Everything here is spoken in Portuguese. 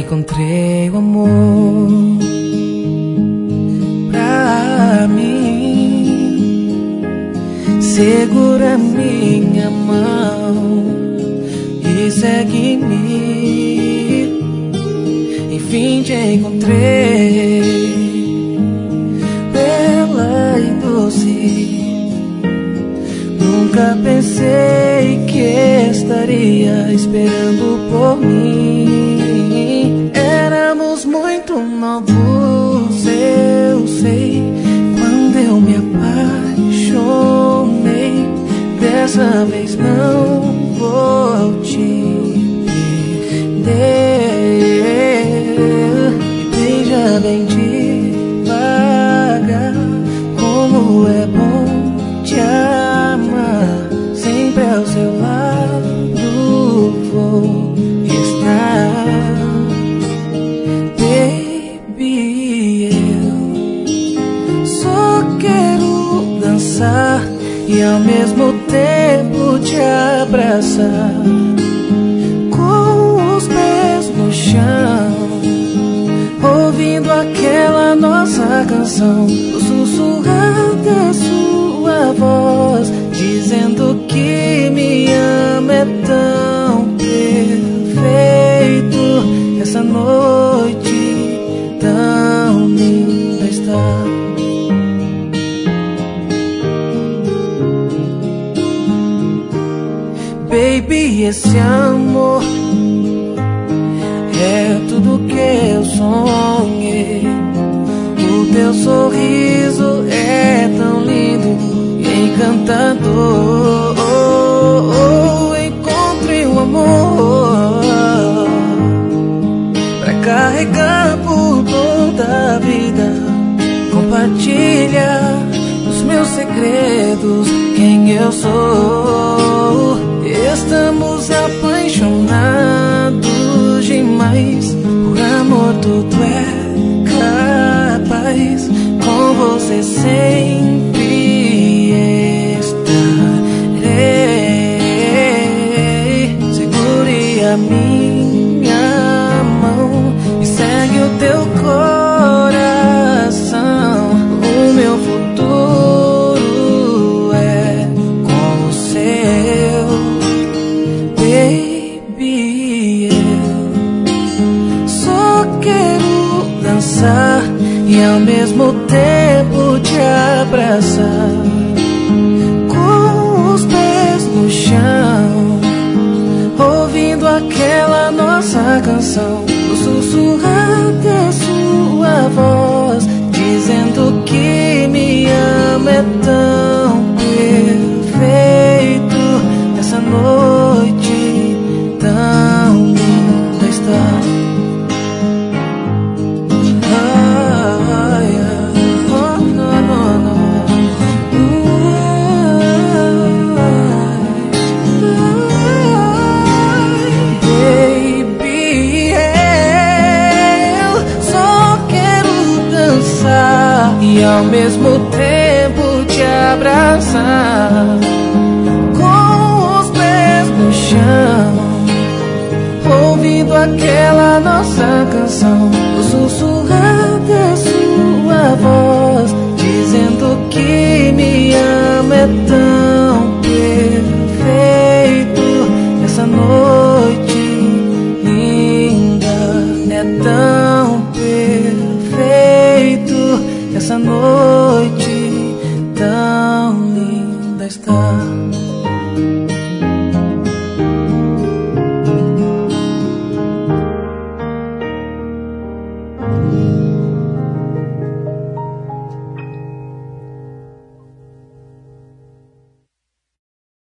encontrei o amor pra mim. Segura minha mão e segue-me. Enfim te encontrei, bela e doce. Nunca pensei que estaria esperando por mim. Éramos muito novos, eu sei, quando eu me apaixonei. Dessa vez não vou te perder. Me beija bem devagar, como é bom te amar. Sempre ao seu lado vou estar. Baby, eu só quero dançar e ao mesmo tempo te abraçar, com os pés no chão, ouvindo aquela nossa canção, o sussurrar da sua voz, dizendo que me ama. É tão perfeito, essa noite tão linda está. Baby, esse amor é tudo que eu sonhei. O teu sorriso é tão lindo e encantador. Encontrei um amor pra carregar por toda a vida. Compartilha os meus segredos, quem eu sou. Estamos apaixonados demais. Por amor tudo é capaz. Com você sempre estarei. Segure a minha mão e segue o teu coração. O meu futuro é com o seu. Baby, eu só quero dançar e ao mesmo tempo te abraçar, com os pés no chão, ouvindo aquela nossa canção, o sussurrar da sua voz, dizendo que me ama. É tão perfeito, essa noite tão linda está. Baby, eu só quero dançar e ao mesmo tempo te abraçar, com os pés no chão, ouvindo aquela nossa canção, o sussurrar da sua voz, dizendo que me ama. É tão perfeito, essa noite linda. É tão perfeito, essa noite tão linda está.